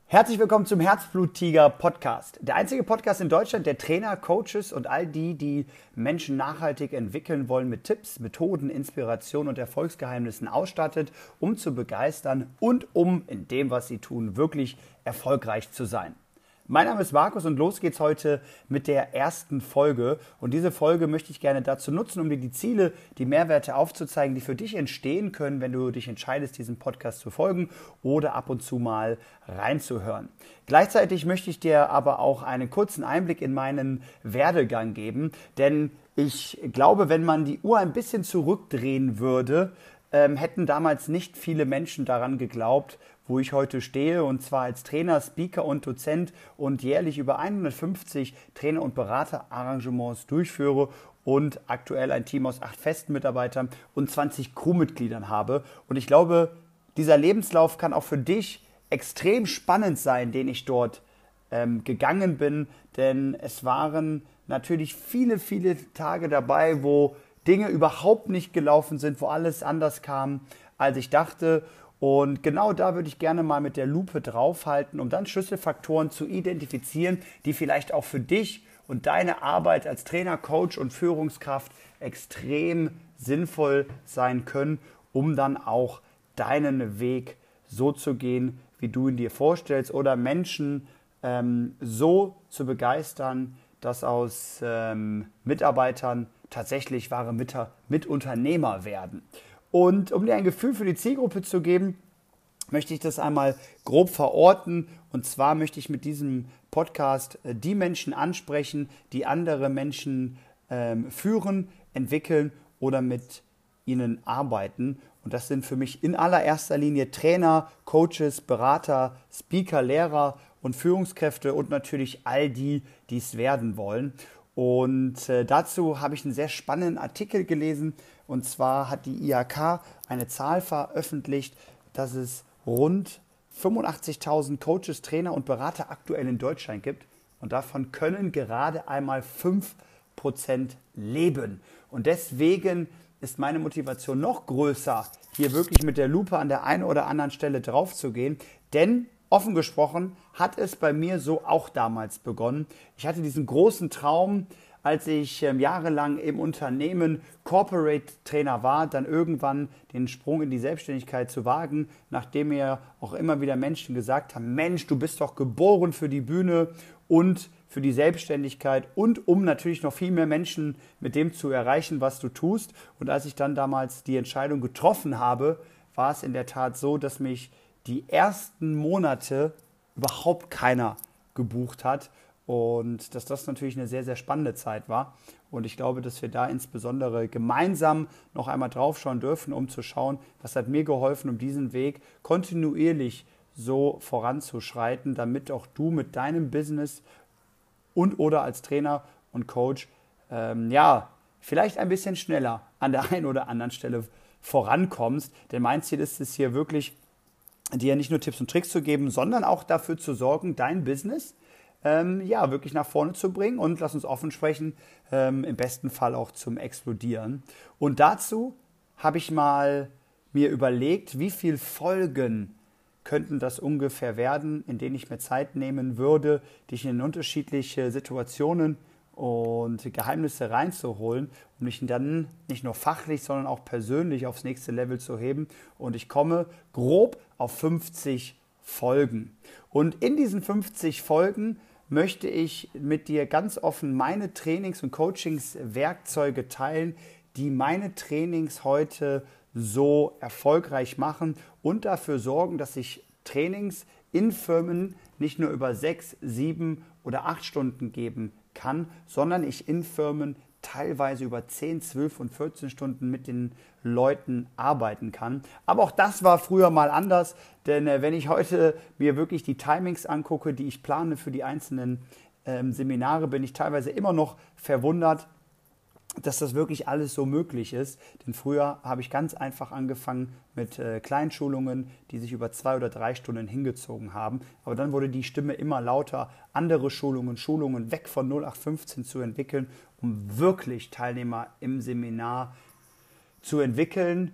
Herzlich willkommen zum Herzblut-Tiger Podcast. Der einzige Podcast in Deutschland, der Trainer, Coaches und all die Menschen nachhaltig entwickeln wollen, mit Tipps, Methoden, Inspiration und Erfolgsgeheimnissen ausstattet, um zu begeistern und um in dem, was sie tun, wirklich erfolgreich zu sein. Mein Name ist Markus und los geht's heute mit der ersten Folge. Und diese Folge möchte ich gerne dazu nutzen, um dir die Ziele, die Mehrwerte aufzuzeigen, die für dich entstehen können, wenn du dich entscheidest, diesem Podcast zu folgen oder ab und zu mal reinzuhören. Gleichzeitig möchte ich dir aber auch einen kurzen Einblick in meinen Werdegang geben, denn ich glaube, wenn man die Uhr ein bisschen zurückdrehen würde, hätten damals nicht viele Menschen daran geglaubt, wo ich heute stehe, und zwar als Trainer, Speaker und Dozent und jährlich über 150 Trainer- und Beraterarrangements durchführe und aktuell ein Team aus 8 festen Mitarbeitern und 20 Crewmitgliedern habe. Und ich glaube, dieser Lebenslauf kann auch für dich extrem spannend sein, den ich dort gegangen bin, denn es waren natürlich viele Tage dabei, wo Dinge überhaupt nicht gelaufen sind, wo alles anders kam, als ich dachte. Und genau da würde ich gerne mal mit der Lupe draufhalten, um dann Schlüsselfaktoren zu identifizieren, die vielleicht auch für dich und deine Arbeit als Trainer, Coach und Führungskraft extrem sinnvoll sein können, um dann auch deinen Weg so zu gehen, wie du ihn dir vorstellst, oder Menschen so zu begeistern, dass aus Mitarbeitern tatsächlich wahre Mitunternehmer werden. Und um dir ein Gefühl für die Zielgruppe zu geben, möchte ich das einmal grob verorten. Und zwar möchte ich mit diesem Podcast die Menschen ansprechen, die andere Menschen führen, entwickeln oder mit ihnen arbeiten. Und das sind für mich in allererster Linie Trainer, Coaches, Berater, Speaker, Lehrer und Führungskräfte und natürlich all die es werden wollen. Und dazu habe ich einen sehr spannenden Artikel gelesen. Und zwar hat die IHK eine Zahl veröffentlicht, dass es rund 85.000 Coaches, Trainer und Berater aktuell in Deutschland gibt. Und davon können gerade einmal 5% leben. Und deswegen ist meine Motivation noch größer, hier wirklich mit der Lupe an der einen oder anderen Stelle drauf zu gehen. Denn offen gesprochen hat es bei mir so auch damals begonnen. Ich hatte diesen großen Traum, als ich jahrelang im Unternehmen Corporate Trainer war, dann irgendwann den Sprung in die Selbstständigkeit zu wagen, nachdem mir auch immer wieder Menschen gesagt haben, Mensch, du bist doch geboren für die Bühne und für die Selbstständigkeit und um natürlich noch viel mehr Menschen mit dem zu erreichen, was du tust. Und als ich dann damals die Entscheidung getroffen habe, war es in der Tat so, dass mich die ersten Monate überhaupt keiner gebucht hat und dass das natürlich eine sehr, sehr spannende Zeit war. Und ich glaube, dass wir da insbesondere gemeinsam noch einmal drauf schauen dürfen, um zu schauen, was hat mir geholfen, um diesen Weg kontinuierlich so voranzuschreiten, damit auch du mit deinem Business und oder als Trainer und Coach vielleicht ein bisschen schneller an der einen oder anderen Stelle vorankommst. Denn mein Ziel ist es hier wirklich, dir nicht nur Tipps und Tricks zu geben, sondern auch dafür zu sorgen, dein Business wirklich nach vorne zu bringen und, lass uns offen sprechen, im besten Fall auch zum Explodieren. Und dazu habe ich mal mir überlegt, wie viele Folgen könnten das ungefähr werden, in denen ich mir Zeit nehmen würde, dich in unterschiedliche Situationen und Geheimnisse reinzuholen, um mich dann nicht nur fachlich, sondern auch persönlich aufs nächste Level zu heben. Und ich komme grob auf 50 Folgen. Und in diesen 50 Folgen möchte ich mit dir ganz offen meine Trainings- und Coachings-Werkzeuge teilen, die meine Trainings heute so erfolgreich machen und dafür sorgen, dass ich Trainings in Firmen nicht nur über 6, 7 oder 8 Stunden geben kann, sondern ich in Firmen teilweise über 10, 12 und 14 Stunden mit den Leuten arbeiten kann. Aber auch das war früher mal anders, denn wenn ich heute mir wirklich die Timings angucke, die ich plane für die einzelnen Seminare, bin ich teilweise immer noch verwundert, dass das wirklich alles so möglich ist. Denn früher habe ich ganz einfach angefangen mit Kleinschulungen, die sich über 2 oder 3 Stunden hingezogen haben. Aber dann wurde die Stimme immer lauter, andere Schulungen weg von 0815 zu entwickeln, um wirklich Teilnehmer im Seminar zu entwickeln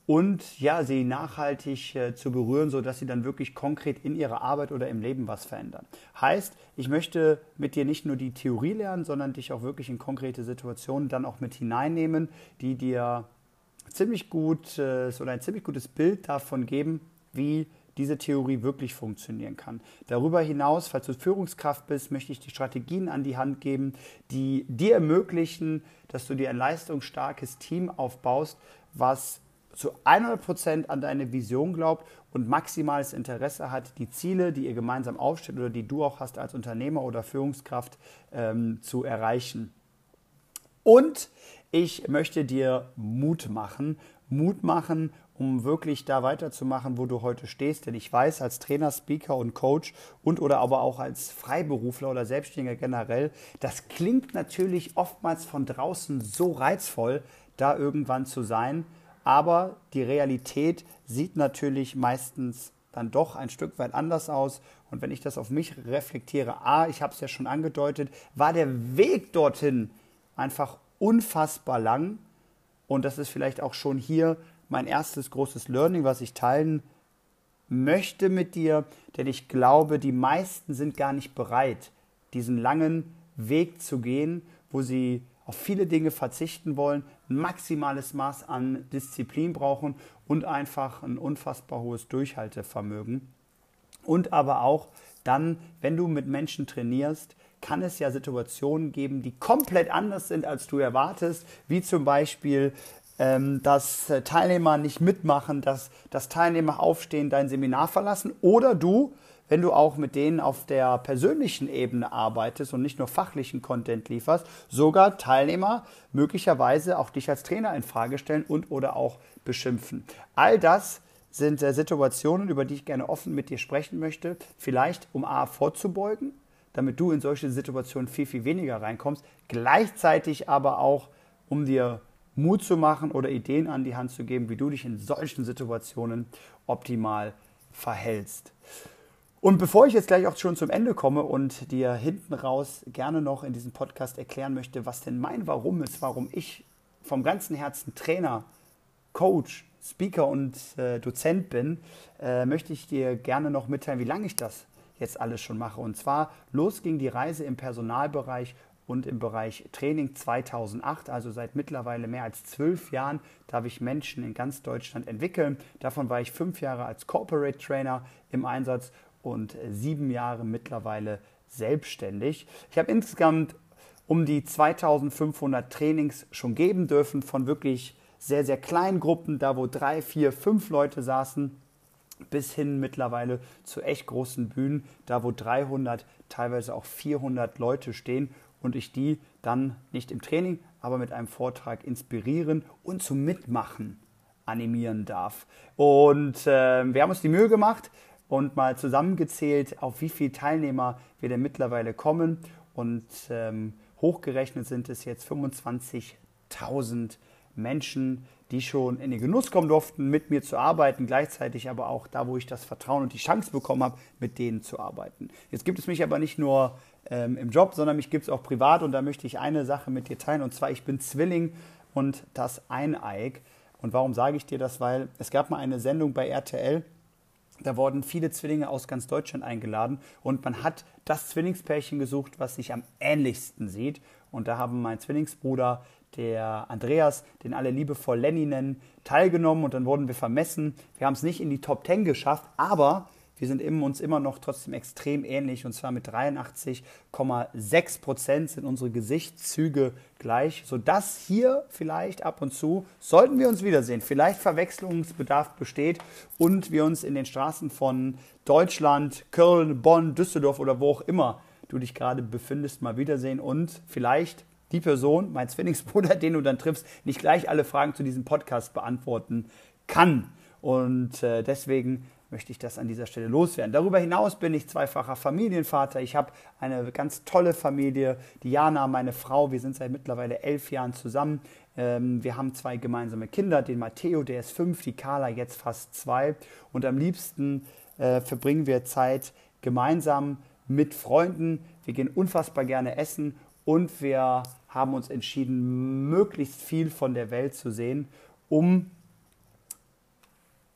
und ja, sie nachhaltig zu berühren, sodass sie dann wirklich konkret in ihrer Arbeit oder im Leben was verändern. Heißt, ich möchte mit dir nicht nur die Theorie lernen, sondern dich auch wirklich in konkrete Situationen dann auch mit hineinnehmen, die dir ziemlich gut oder ein ziemlich gutes Bild davon geben, wie diese Theorie wirklich funktionieren kann. Darüber hinaus, falls du Führungskraft bist, möchte ich die Strategien an die Hand geben, die dir ermöglichen, dass du dir ein leistungsstarkes Team aufbaust, was zu 100% an deine Vision glaubt und maximales Interesse hat, die Ziele, die ihr gemeinsam aufstellt oder die du auch hast als Unternehmer oder Führungskraft zu erreichen. Und ich möchte dir Mut machen, um wirklich da weiterzumachen, wo du heute stehst. Denn ich weiß, als Trainer, Speaker und Coach und oder aber auch als Freiberufler oder Selbstständiger generell, das klingt natürlich oftmals von draußen so reizvoll, da irgendwann zu sein. Aber die Realität sieht natürlich meistens dann doch ein Stück weit anders aus. Und wenn ich das auf mich reflektiere, ich habe es ja schon angedeutet, war der Weg dorthin einfach unfassbar lang. Und das ist vielleicht auch schon hier mein erstes großes Learning, was ich teilen möchte mit dir. Denn ich glaube, die meisten sind gar nicht bereit, diesen langen Weg zu gehen, wo sie auf viele Dinge verzichten wollen, ein maximales Maß an Disziplin brauchen und einfach ein unfassbar hohes Durchhaltevermögen. Und aber auch dann, wenn du mit Menschen trainierst, kann es ja Situationen geben, die komplett anders sind, als du erwartest, wie zum Beispiel, dass Teilnehmer nicht mitmachen, dass Teilnehmer aufstehen, dein Seminar verlassen oder du, wenn du auch mit denen auf der persönlichen Ebene arbeitest und nicht nur fachlichen Content lieferst, sogar Teilnehmer möglicherweise auch dich als Trainer in Frage stellen und oder auch beschimpfen. All das sind Situationen, über die ich gerne offen mit dir sprechen möchte, vielleicht um vorzubeugen, damit du in solche Situationen viel, viel weniger reinkommst, gleichzeitig aber auch, um dir Mut zu machen oder Ideen an die Hand zu geben, wie du dich in solchen Situationen optimal verhältst. Und bevor ich jetzt gleich auch schon zum Ende komme und dir hinten raus gerne noch in diesem Podcast erklären möchte, was denn mein Warum ist, warum ich vom ganzen Herzen Trainer, Coach, Speaker und Dozent bin, möchte ich dir gerne noch mitteilen, wie lange ich das jetzt alles schon mache. Und zwar los ging die Reise im Personalbereich und im Bereich Training 2008, also seit mittlerweile mehr als 12 Jahren darf ich Menschen in ganz Deutschland entwickeln. Davon war ich 5 Jahre als Corporate Trainer im Einsatz und 7 Jahre mittlerweile selbstständig. Ich habe insgesamt um die 2500 Trainings schon geben dürfen von wirklich sehr, sehr kleinen Gruppen, da wo 3, 4, 5 Leute saßen, bis hin mittlerweile zu echt großen Bühnen, da wo 300, teilweise auch 400 Leute stehen und ich die dann nicht im Training, aber mit einem Vortrag inspirieren und zum Mitmachen animieren darf. Und wir haben uns die Mühe gemacht und mal zusammengezählt, auf wie viele Teilnehmer wir denn mittlerweile kommen. Und hochgerechnet sind es jetzt 25.000 Menschen, die schon in den Genuss kommen durften, mit mir zu arbeiten, gleichzeitig aber auch da, wo ich das Vertrauen und die Chance bekommen habe, mit denen zu arbeiten. Jetzt gibt es mich aber nicht nur im Job, sondern mich gibt es auch privat und da möchte ich eine Sache mit dir teilen und zwar, ich bin Zwilling und das Eineig. Und warum sage ich dir das? Weil es gab mal eine Sendung bei RTL, da wurden viele Zwillinge aus ganz Deutschland eingeladen und man hat das Zwillingspärchen gesucht, was sich am ähnlichsten sieht. Und da haben mein Zwillingsbruder, der Andreas, den alle liebevoll Lenny nennen, teilgenommen und dann wurden wir vermessen. Wir haben es nicht in die Top 10 geschafft, aber wir sind uns immer noch trotzdem extrem ähnlich und zwar mit 83,6% sind unsere Gesichtszüge gleich, sodass hier vielleicht ab und zu, sollten wir uns wiedersehen, vielleicht Verwechslungsbedarf besteht und wir uns in den Straßen von Deutschland, Köln, Bonn, Düsseldorf oder wo auch immer du dich gerade befindest, mal wiedersehen und vielleicht die Person, mein Zwillingsbruder, den du dann triffst, nicht gleich alle Fragen zu diesem Podcast beantworten kann. Und deswegen möchte ich das an dieser Stelle loswerden. Darüber hinaus bin ich zweifacher Familienvater. Ich habe eine ganz tolle Familie, Diana, meine Frau. Wir sind seit mittlerweile 11 Jahren zusammen. Wir haben 2 gemeinsame Kinder, den Matteo, der ist 5, die Carla jetzt fast 2. Und am liebsten verbringen wir Zeit gemeinsam mit Freunden. Wir gehen unfassbar gerne essen und wir haben uns entschieden, möglichst viel von der Welt zu sehen, um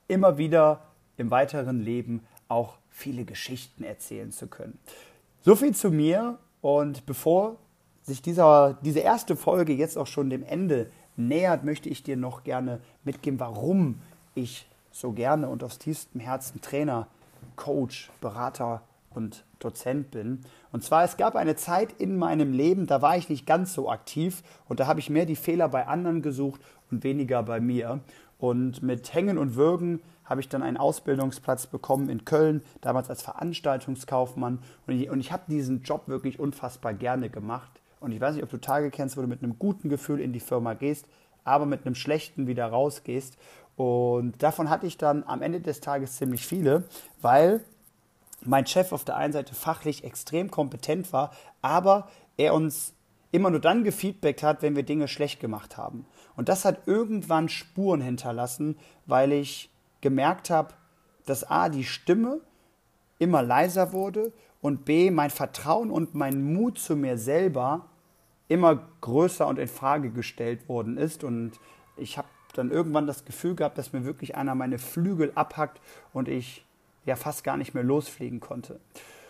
immer wieder im weiteren Leben auch viele Geschichten erzählen zu können. So viel zu mir, und bevor sich diese erste Folge jetzt auch schon dem Ende nähert, möchte ich dir noch gerne mitgeben, warum ich so gerne und aus tiefstem Herzen Trainer, Coach, Berater und Dozent bin. Und zwar, es gab eine Zeit in meinem Leben, da war ich nicht ganz so aktiv und da habe ich mehr die Fehler bei anderen gesucht und weniger bei mir. Und mit Hängen und Würgen habe ich dann einen Ausbildungsplatz bekommen in Köln, damals als Veranstaltungskaufmann. Und ich habe diesen Job wirklich unfassbar gerne gemacht. Und ich weiß nicht, ob du Tage kennst, wo du mit einem guten Gefühl in die Firma gehst, aber mit einem schlechten wieder rausgehst. Und davon hatte ich dann am Ende des Tages ziemlich viele, weil mein Chef auf der einen Seite fachlich extrem kompetent war, aber er uns immer nur dann gefeedbackt hat, wenn wir Dinge schlecht gemacht haben. Und das hat irgendwann Spuren hinterlassen, weil ich gemerkt habe, dass A, die Stimme immer leiser wurde und B, mein Vertrauen und mein Mut zu mir selber immer größer und in Frage gestellt worden ist. Und ich habe dann irgendwann das Gefühl gehabt, dass mir wirklich einer meine Flügel abhackt und ich ja fast gar nicht mehr losfliegen konnte.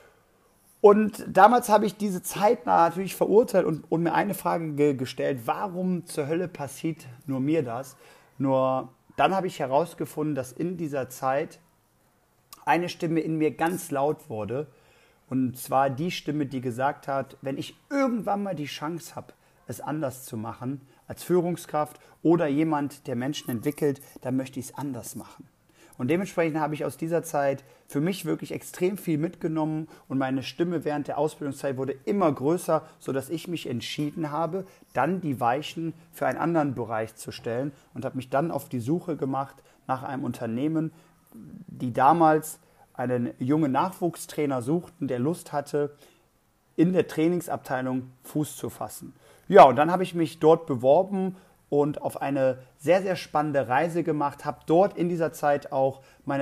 Und damals habe ich diese Zeit natürlich verurteilt und mir eine Frage gestellt: Warum zur Hölle passiert nur mir das? Nur dann habe ich herausgefunden, dass in dieser Zeit eine Stimme in mir ganz laut wurde. Und zwar die Stimme, die gesagt hat, wenn ich irgendwann mal die Chance habe, es anders zu machen, als Führungskraft oder jemand, der Menschen entwickelt, dann möchte ich es anders machen. Und dementsprechend habe ich aus dieser Zeit für mich wirklich extrem viel mitgenommen und meine Stimme während der Ausbildungszeit wurde immer größer, sodass ich mich entschieden habe, dann die Weichen für einen anderen Bereich zu stellen und habe mich dann auf die Suche gemacht nach einem Unternehmen, die damals einen jungen Nachwuchstrainer suchten, der Lust hatte, in der Trainingsabteilung Fuß zu fassen. Ja, und dann habe ich mich dort beworben und auf eine sehr, sehr spannende Reise gemacht, habe dort in dieser Zeit auch meine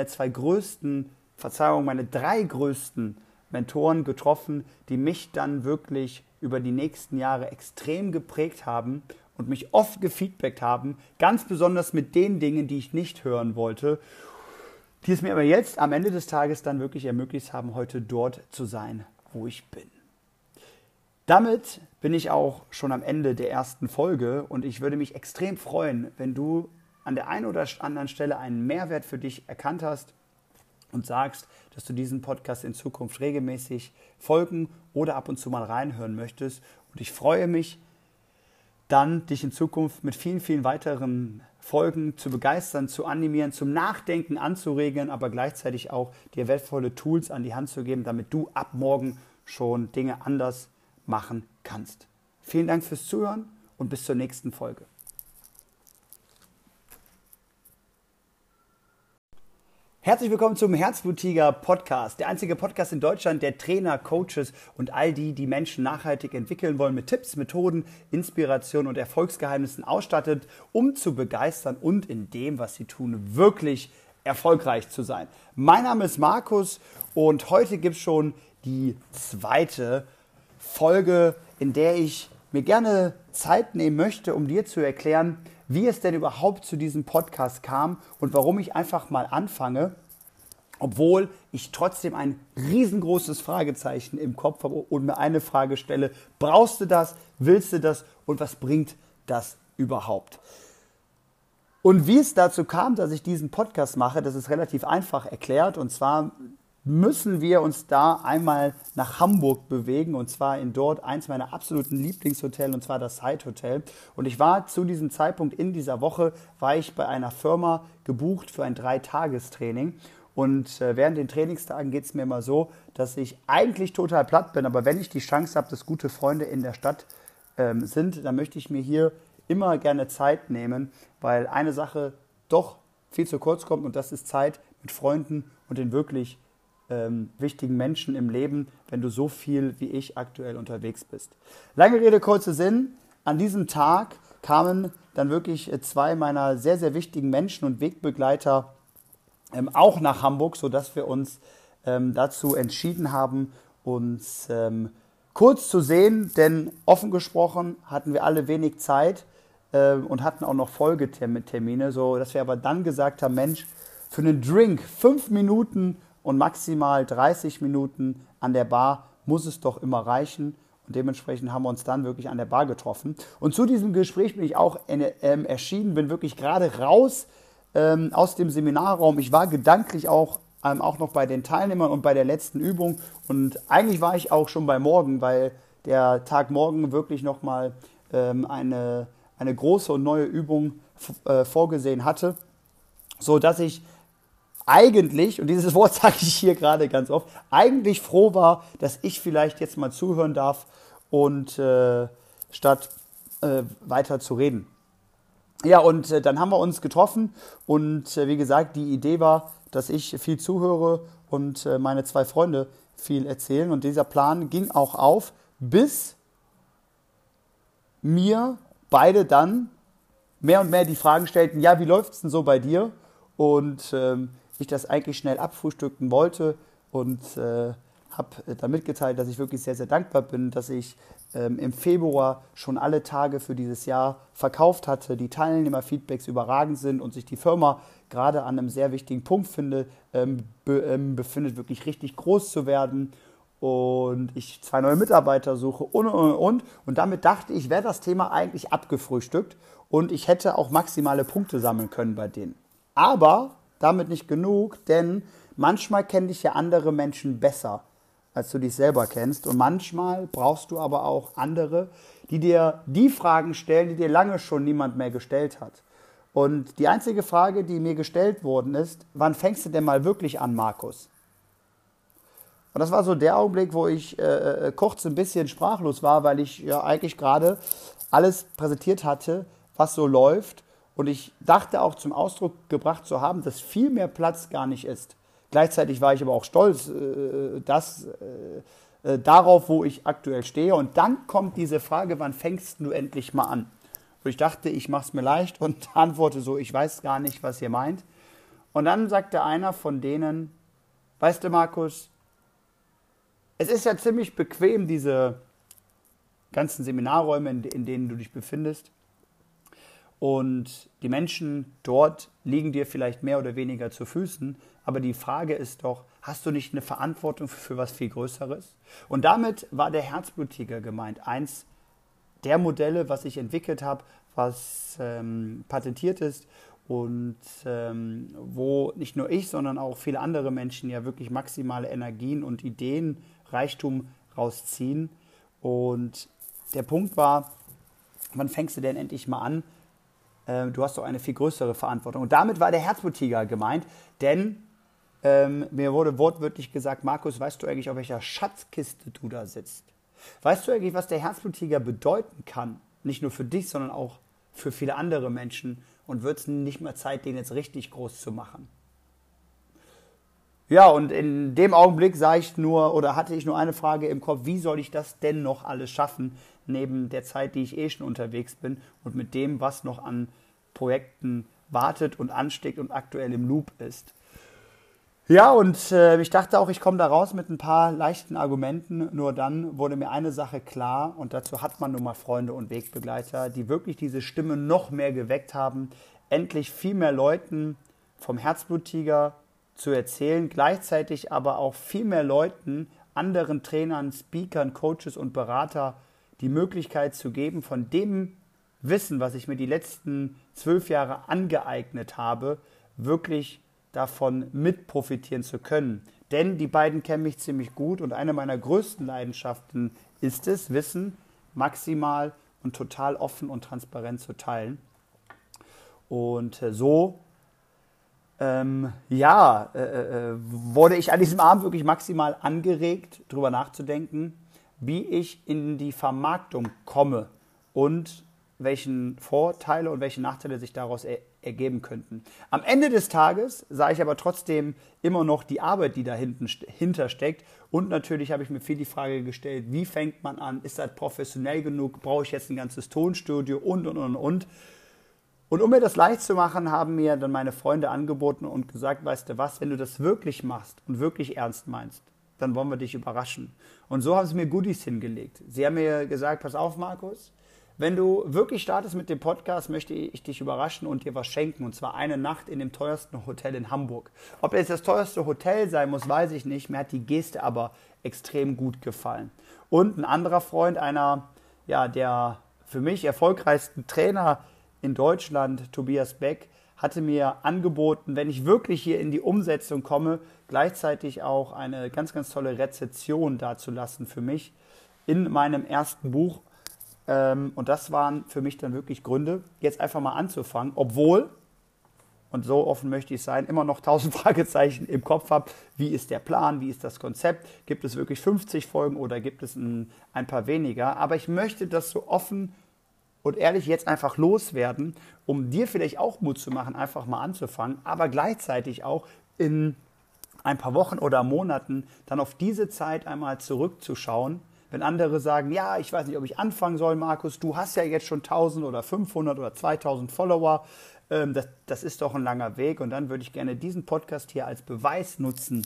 drei größten Mentoren getroffen, die mich dann wirklich über die nächsten Jahre extrem geprägt haben und mich oft gefeedbackt haben, ganz besonders mit den Dingen, die ich nicht hören wollte, die es mir aber jetzt am Ende des Tages dann wirklich ermöglicht haben, heute dort zu sein, wo ich bin. Damit bin ich auch schon am Ende der ersten Folge und ich würde mich extrem freuen, wenn du an der einen oder anderen Stelle einen Mehrwert für dich erkannt hast und sagst, dass du diesen Podcast in Zukunft regelmäßig folgen oder ab und zu mal reinhören möchtest. Und ich freue mich dann, dich in Zukunft mit vielen, vielen weiteren Folgen zu begeistern, zu animieren, zum Nachdenken anzuregen, aber gleichzeitig auch dir wertvolle Tools an die Hand zu geben, damit du ab morgen schon Dinge anders machen kannst. Vielen Dank fürs Zuhören und bis zur nächsten Folge. Herzlich willkommen zum Herzbluttiger Podcast, der einzige Podcast in Deutschland, der Trainer, Coaches und all die Menschen nachhaltig entwickeln wollen, mit Tipps, Methoden, Inspiration und Erfolgsgeheimnissen ausstattet, um zu begeistern und in dem, was sie tun, wirklich erfolgreich zu sein. Mein Name ist Markus und heute gibt es schon die zweite Folge, in der ich mir gerne Zeit nehmen möchte, um dir zu erklären, wie es denn überhaupt zu diesem Podcast kam und warum ich einfach mal anfange, obwohl ich trotzdem ein riesengroßes Fragezeichen im Kopf habe und mir eine Frage stelle: Brauchst du das? Willst du das? Und was bringt das überhaupt? Und wie es dazu kam, dass ich diesen Podcast mache, das ist relativ einfach erklärt. Und zwar müssen wir uns da einmal nach Hamburg bewegen und zwar in dort eins meiner absoluten Lieblingshotels, und zwar das Hyatt Hotel. Und ich war zu diesem Zeitpunkt in dieser Woche, war ich bei einer Firma gebucht für ein 3-Tagestraining. Und während den Trainingstagen geht es mir immer so, dass ich eigentlich total platt bin, aber wenn ich die Chance habe, dass gute Freunde in der Stadt sind, dann möchte ich mir hier immer gerne Zeit nehmen, weil eine Sache doch viel zu kurz kommt und das ist Zeit mit Freunden und den wirklich wichtigen Menschen im Leben, wenn du so viel wie ich aktuell unterwegs bist. Lange Rede, kurzer Sinn. An diesem Tag kamen dann wirklich 2 meiner sehr, sehr wichtigen Menschen und Wegbegleiter auch nach Hamburg, sodass wir uns dazu entschieden haben, uns kurz zu sehen, denn offen gesprochen hatten wir alle wenig Zeit und hatten auch noch Folgetermine, sodass wir aber dann gesagt haben: Mensch, für einen Drink 5 Minuten und maximal 30 Minuten an der Bar muss es doch immer reichen. Und dementsprechend haben wir uns dann wirklich an der Bar getroffen. Und zu diesem Gespräch bin ich auch erschienen, bin wirklich gerade raus aus dem Seminarraum. Ich war gedanklich auch noch bei den Teilnehmern und bei der letzten Übung. Und eigentlich war ich auch schon bei morgen, weil der Tag morgen wirklich nochmal eine große und neue Übung vorgesehen hatte, so dass ich eigentlich, und dieses Wort sage ich hier gerade ganz oft, eigentlich froh war, dass ich vielleicht jetzt mal zuhören darf und statt weiter zu reden. Ja, und dann haben wir uns getroffen und wie gesagt, die Idee war, dass ich viel zuhöre und meine 2 Freunde viel erzählen. Und dieser Plan ging auch auf, bis mir beide dann mehr und mehr die Fragen stellten, ja, wie läuft es denn so bei dir? Und ich das eigentlich schnell abfrühstücken wollte und habe dann mitgeteilt, dass ich wirklich sehr, sehr dankbar bin, dass ich im Februar schon alle Tage für dieses Jahr verkauft hatte, die Teilnehmerfeedbacks überragend sind und sich die Firma gerade an einem sehr wichtigen Punkt befindet, wirklich richtig groß zu werden und ich 2 neue Mitarbeiter suche und damit dachte ich, wäre das Thema eigentlich abgefrühstückt und ich hätte auch maximale Punkte sammeln können bei denen. Aber damit nicht genug, denn manchmal kennen dich ja andere Menschen besser, als du dich selber kennst. Und manchmal brauchst du aber auch andere, die dir die Fragen stellen, die dir lange schon niemand mehr gestellt hat. Und die einzige Frage, die mir gestellt worden ist, wann fängst du denn mal wirklich an, Markus? Und das war so der Augenblick, wo ich kurz ein bisschen sprachlos war, weil ich ja eigentlich gerade alles präsentiert hatte, was so läuft. Und ich dachte auch zum Ausdruck gebracht zu haben, dass viel mehr Platz gar nicht ist. Gleichzeitig war ich aber auch stolz darauf, wo ich aktuell stehe. Und dann kommt diese Frage, wann fängst du endlich mal an? Und ich dachte, ich mache es mir leicht und antworte so, ich weiß gar nicht, was ihr meint. Und dann sagte einer von denen, weißt du, Markus, es ist ja ziemlich bequem, diese ganzen Seminarräume, in denen du dich befindest. Und die Menschen dort liegen dir vielleicht mehr oder weniger zu Füßen. Aber die Frage ist doch, hast du nicht eine Verantwortung für was viel Größeres? Und damit war der Herzbluttiger gemeint. Eins der Modelle, was ich entwickelt habe, was patentiert ist und wo nicht nur ich, sondern auch viele andere Menschen ja wirklich maximale Energien und Ideen, Reichtum rausziehen. Und der Punkt war, wann fängst du denn endlich mal an? Du hast doch eine viel größere Verantwortung. Und damit war der Herzbluttiger gemeint, denn mir wurde wortwörtlich gesagt, Markus, weißt du eigentlich, auf welcher Schatzkiste du da sitzt? Weißt du eigentlich, was der Herzbluttiger bedeuten kann? Nicht nur für dich, sondern auch für viele andere Menschen. Und wird es nicht mehr Zeit, den jetzt richtig groß zu machen? Ja, und in dem Augenblick hatte ich nur eine Frage im Kopf, wie soll ich das denn noch alles schaffen, neben der Zeit, die ich schon unterwegs bin und mit dem, was noch an Projekten wartet und ansteht und aktuell im Loop ist. Ja, und ich dachte auch, ich komme da raus mit ein paar leichten Argumenten, nur dann wurde mir eine Sache klar und dazu hat man nun mal Freunde und Wegbegleiter, die wirklich diese Stimme noch mehr geweckt haben, endlich viel mehr Leuten vom Herzbluttiger zu erzählen, gleichzeitig aber auch viel mehr Leuten, anderen Trainern, Speakern, Coaches und Berater die Möglichkeit zu geben, von dem Wissen, was ich mir die letzten 12 Jahre angeeignet habe, wirklich davon mit profitieren zu können. Denn die beiden kennen mich ziemlich gut und eine meiner größten Leidenschaften ist es, Wissen maximal und total offen und transparent zu teilen. Und so wurde ich an diesem Abend wirklich maximal angeregt, darüber nachzudenken, wie ich in die Vermarktung komme und welchen Vorteile und welche Nachteile sich daraus ergeben könnten. Am Ende des Tages sah ich aber trotzdem immer noch die Arbeit, die dahinter steckt. Und natürlich habe ich mir viel die Frage gestellt, wie fängt man an? Ist das professionell genug? Brauche ich jetzt ein ganzes Tonstudio? Und. Und um mir das leicht zu machen, haben mir dann meine Freunde angeboten und gesagt, weißt du was, wenn du das wirklich machst und wirklich ernst meinst, dann wollen wir dich überraschen. Und so haben sie mir Goodies hingelegt. Sie haben mir gesagt, pass auf, Markus, wenn du wirklich startest mit dem Podcast, möchte ich dich überraschen und dir was schenken. Und zwar eine Nacht in dem teuersten Hotel in Hamburg. Ob es das teuerste Hotel sein muss, weiß ich nicht. Mir hat die Geste aber extrem gut gefallen. Und ein anderer Freund, einer der für mich erfolgreichsten Trainer in Deutschland, Tobias Beck, hatte mir angeboten, wenn ich wirklich hier in die Umsetzung komme, gleichzeitig auch eine ganz, ganz tolle Rezession dazulassen für mich in meinem ersten Buch. Und das waren für mich dann wirklich Gründe, jetzt einfach mal anzufangen, obwohl, und so offen möchte ich sein, immer noch 1000 Fragezeichen im Kopf habe. Wie ist der Plan? Wie ist das Konzept? Gibt es wirklich 50 Folgen oder gibt es ein paar weniger? Aber ich möchte das so offen und ehrlich jetzt einfach loswerden, um dir vielleicht auch Mut zu machen, einfach mal anzufangen, aber gleichzeitig auch in ein paar Wochen oder Monaten dann auf diese Zeit einmal zurückzuschauen. Wenn andere sagen, ja, ich weiß nicht, ob ich anfangen soll, Markus, du hast ja jetzt schon 1000 oder 500 oder 2000 Follower, das ist doch ein langer Weg, und dann würde ich gerne diesen Podcast hier als Beweis nutzen,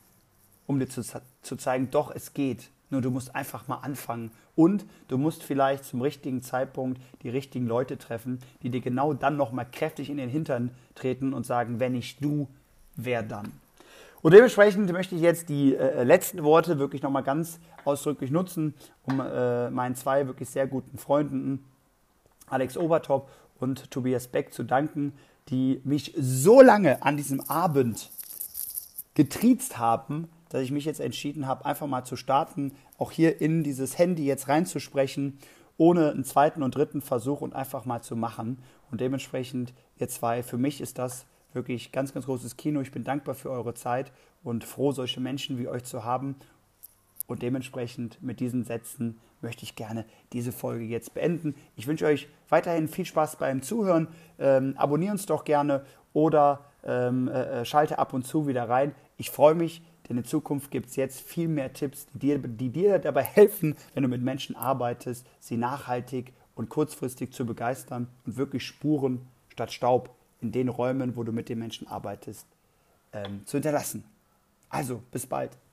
um dir zu zeigen, doch, es geht. Nur du musst einfach mal anfangen, und du musst vielleicht zum richtigen Zeitpunkt die richtigen Leute treffen, die dir genau dann nochmal kräftig in den Hintern treten und sagen, wenn nicht du, wer dann? Und dementsprechend möchte ich jetzt die letzten Worte wirklich nochmal ganz ausdrücklich nutzen, um meinen zwei wirklich sehr guten Freunden, Alex Obertop und Tobias Beck, zu danken, die mich so lange an diesem Abend getriezt haben, dass ich mich jetzt entschieden habe, einfach mal zu starten, auch hier in dieses Handy jetzt reinzusprechen, ohne einen zweiten und dritten Versuch, und einfach mal zu machen. Und dementsprechend, ihr zwei, für mich ist das wirklich ganz, ganz großes Kino. Ich bin dankbar für eure Zeit und froh, solche Menschen wie euch zu haben. Und dementsprechend mit diesen Sätzen möchte ich gerne diese Folge jetzt beenden. Ich wünsche euch weiterhin viel Spaß beim Zuhören. Abonniert uns doch gerne oder schalte ab und zu wieder rein. Ich freue mich, denn in Zukunft gibt es jetzt viel mehr Tipps, die dir dabei helfen, wenn du mit Menschen arbeitest, sie nachhaltig und kurzfristig zu begeistern und wirklich Spuren statt Staub in den Räumen, wo du mit den Menschen arbeitest, zu hinterlassen. Also, bis bald.